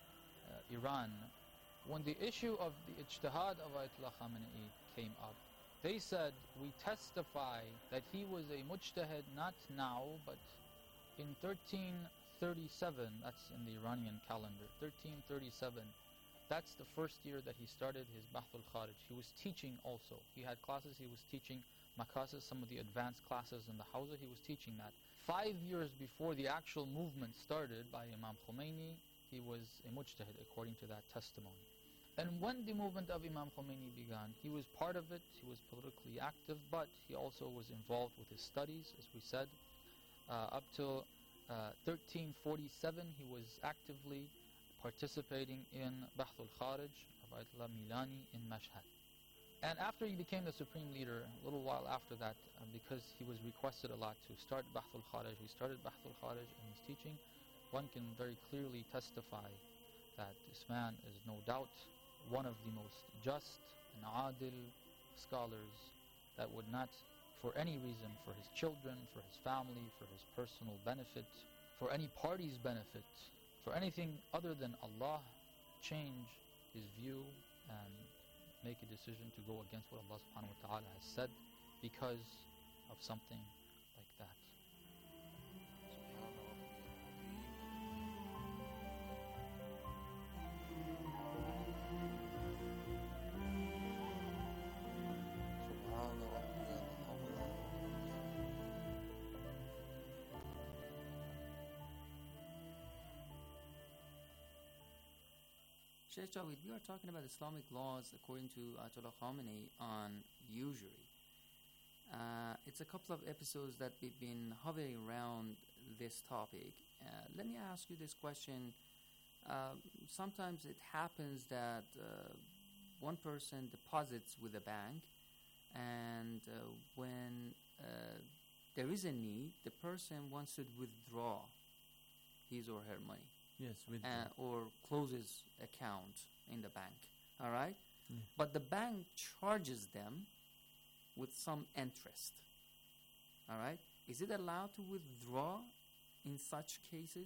Speaker 1: uh, Iran, when the issue of the ijtihad of Ayatollah Khamenei came up, they said, we testify that he was a mujtahid not now, but in thirteen thirty-seven, that's in the Iranian calendar, thirteen thirty-seven, that's the first year that he started his Bahthul Kharij. He was teaching also. He had classes, he was teaching makasis, some of the advanced classes in the Hawza, he was teaching that. Five years before the actual movement started by Imam Khomeini, he was a mujtahid according to that testimony. And when the movement of Imam Khomeini began, he was part of it, he was politically active, but he also was involved with his studies, as we said. Uh, up till uh, thirteen forty-seven, he was actively participating in Bahthul Kharij of Ayatollah Milani in Mashhad. And after he became the supreme leader, a little while after that, uh, because he was requested a lot to start Bahthul Kharij, he started Bahthul Kharij in his teaching. One can very clearly testify that this man is no doubt one of the most just and adil scholars that would not, for any reason, for his children, for his family, for his personal benefit, for any party's benefit, for anything other than Allah, change his view and make a decision to go against what Allah subhanahu wa ta'ala has said because of something like that.
Speaker 23: Sheikh Jawed, we are talking about Islamic laws according to Ayatollah Khamenei on usury. Uh, it's a couple of episodes that we've been hovering around this topic. Uh, let me ask you this question. Uh, sometimes it happens that uh, one person deposits with a bank, and uh, when uh, there is a need, the person wants to withdraw his or her money.
Speaker 24: Yes, with
Speaker 23: uh, or closes account in the bank. All right,
Speaker 24: yeah.
Speaker 23: But the bank charges them with some interest. All right, is it allowed to withdraw in such cases?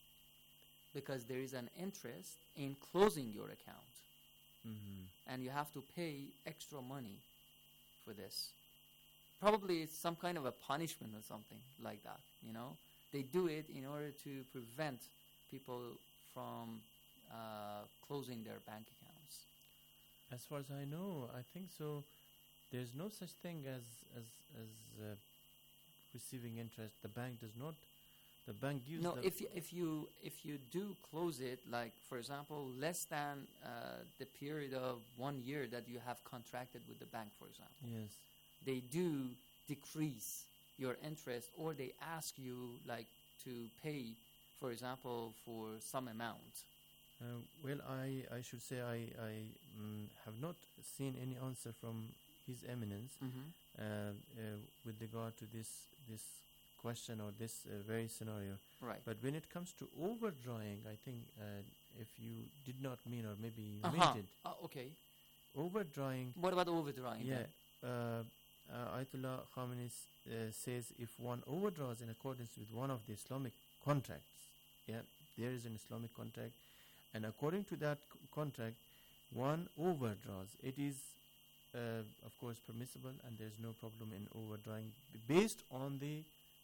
Speaker 23: Because there is an interest in closing your account,
Speaker 24: mm-hmm.
Speaker 23: and you have to pay extra money for this. Probably it's some kind of a punishment or something like that. You know, they do it in order to prevent people from uh, closing their bank accounts.
Speaker 24: As far as I know, I think so. There's no such thing as as as uh, receiving interest. The bank does not. The bank gives.
Speaker 23: No,
Speaker 24: the
Speaker 23: if you, if you if you do close it, like for example, less than uh, the period of one year that you have contracted with the bank, for example.
Speaker 24: Yes.
Speaker 23: They do decrease your interest, or they ask you like to pay, for example, for some amount.
Speaker 24: Uh, well, I, I should say I, I mm, have not seen any answer from His Eminence
Speaker 23: Mhm.
Speaker 24: uh, uh, with regard to this this question or this uh, very scenario.
Speaker 23: Right.
Speaker 24: But when it comes to overdrawing, I think uh, if you did not mean, or maybe you
Speaker 23: Uh-huh.
Speaker 24: meant it,
Speaker 23: Uh, okay.
Speaker 24: overdrawing.
Speaker 23: What about overdrawing
Speaker 24: Yeah.
Speaker 23: then?
Speaker 24: Uh, uh, Ayatollah Khamenei s- uh, says if one overdraws in accordance with one of the Islamic contracts, yeah, there is an Islamic contract, and according to that c- contract, one overdraws. It is, uh, of course, permissible, and there's no problem in overdrawing b- based on the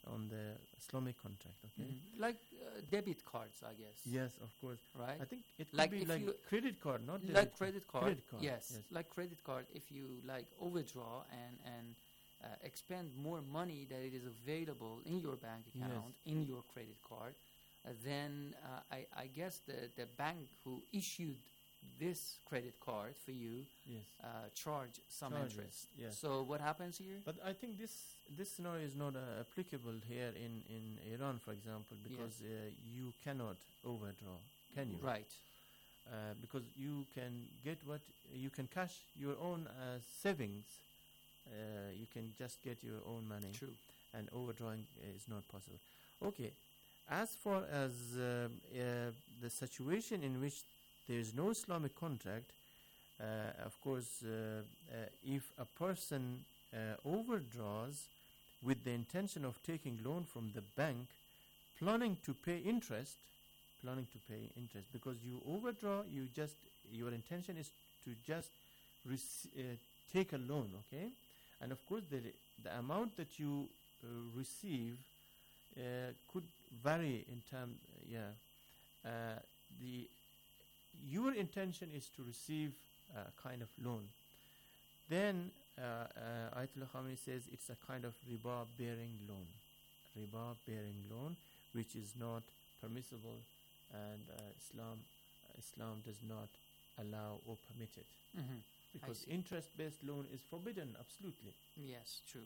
Speaker 24: on the Islamic contract. Okay.
Speaker 4: Mhm. Like uh, debit cards, I guess.
Speaker 24: Yes, of course.
Speaker 4: Right.
Speaker 24: I think it could
Speaker 4: Like
Speaker 24: be
Speaker 4: if
Speaker 24: like
Speaker 4: you-
Speaker 24: credit card, not debit
Speaker 4: like credit card.
Speaker 24: Credit card.
Speaker 4: Yes, like credit card. If you like overdraw and and uh, expend more money that it is available in your bank
Speaker 24: Yes.
Speaker 4: account in your credit card, uh, then uh, I I guess the the bank who issued this credit card for you
Speaker 24: Yes.
Speaker 4: uh, charge some
Speaker 24: Charges,
Speaker 4: interest.
Speaker 24: yes.
Speaker 4: So what happens here?
Speaker 24: But I think this this scenario is not uh, applicable here in, in Iran, for example, because uh, you cannot overdraw, can you?
Speaker 4: Right.
Speaker 24: Uh, because you can get what you can cash your own uh, savings. Uh, you can just get your own money.
Speaker 4: True.
Speaker 24: And overdrawing uh, is not possible. Okay. As far as uh, uh, the situation in which there is no Islamic contract, uh, of course, uh, uh, if a person uh, overdraws with the intention of taking loan from the bank, planning to pay interest, planning to pay interest, because you overdraw, you just your intention is to just rec- uh, take a loan, okay? And of course, the the amount that you uh, receive uh, could vary in term. Yeah, uh, the your intention is to receive a kind of loan. Then uh, uh, Ayatollah Khamenei says it's a kind of riba bearing loan, riba bearing loan, which is not permissible, and uh, Islam uh, Islam does not allow or permit it,
Speaker 4: Mhm. I
Speaker 24: because
Speaker 4: see.
Speaker 24: interest-based loan is forbidden absolutely.
Speaker 4: Yes, true.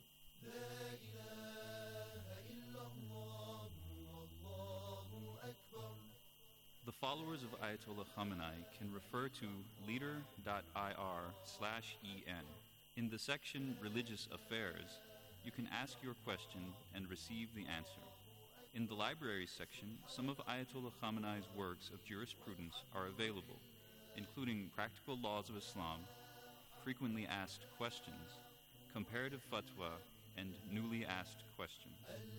Speaker 5: The followers of Ayatollah Khamenei can refer to leader.ir slash en. In the section Religious Affairs, you can ask your question and receive the answer. In the library section, some of Ayatollah Khamenei's works of jurisprudence are available, including Practical Laws of Islam, Frequently Asked Questions, Comparative Fatwa, and Newly Asked Questions.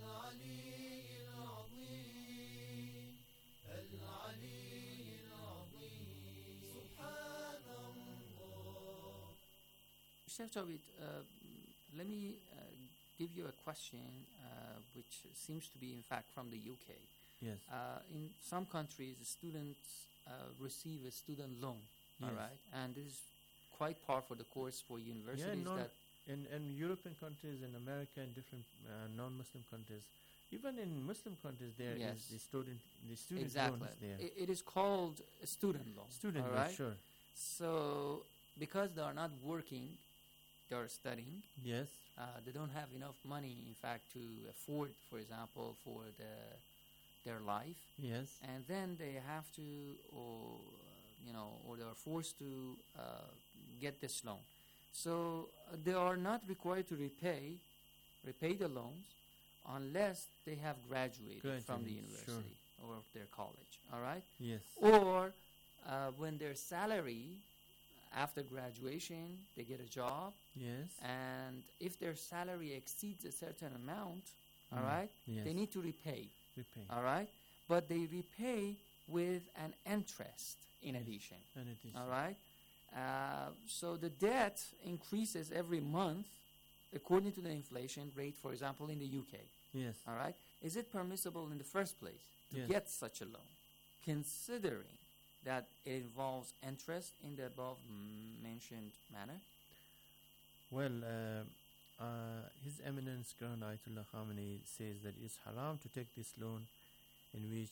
Speaker 4: Chef Javed, uh, let me uh, give you a question uh, which seems to be, in fact, from the U K.
Speaker 24: Yes.
Speaker 4: Uh, in some countries, students uh, receive a student loan, all
Speaker 24: Yes.
Speaker 4: right? And this is quite par for the course for universities
Speaker 24: non-
Speaker 4: that
Speaker 24: in, in European countries, in America, in different uh, non-Muslim countries, even in Muslim countries, there is
Speaker 4: Yes.
Speaker 24: the student the student
Speaker 4: exactly.
Speaker 24: loans there.
Speaker 4: I- it is called a student loan.
Speaker 24: Student
Speaker 4: all
Speaker 24: loan,
Speaker 4: right?
Speaker 24: sure.
Speaker 4: So because they are not working, they are studying.
Speaker 24: Yes.
Speaker 4: Uh, they don't have enough money, in fact, to afford, for example, for the their life.
Speaker 24: Yes.
Speaker 4: And then they have to, or uh, you know, or they are forced to uh, get this loan. So uh, they are not required to repay, repay the loans, unless they have graduated from the
Speaker 24: Graduated, sure.
Speaker 4: university or their college. All right.
Speaker 24: Yes.
Speaker 4: Or uh, when their salary after graduation, they get a job.
Speaker 24: Yes.
Speaker 4: And if their salary exceeds a certain amount, all
Speaker 24: Mm,
Speaker 4: right,
Speaker 24: yes.
Speaker 4: they need to repay.
Speaker 24: Repay.
Speaker 4: All right, but they repay with an interest in addition.
Speaker 24: An addition.
Speaker 4: All right, uh, so the debt increases every month according to the inflation rate. For example, in the U K.
Speaker 24: Yes.
Speaker 4: All right, is it permissible in the first place to
Speaker 24: Yes.
Speaker 4: get such a loan, considering that it involves interest in the above m- mentioned manner?
Speaker 24: Well, uh, uh, His Eminence Grand Ayatollah Khamenei says that it is haram to take this loan in which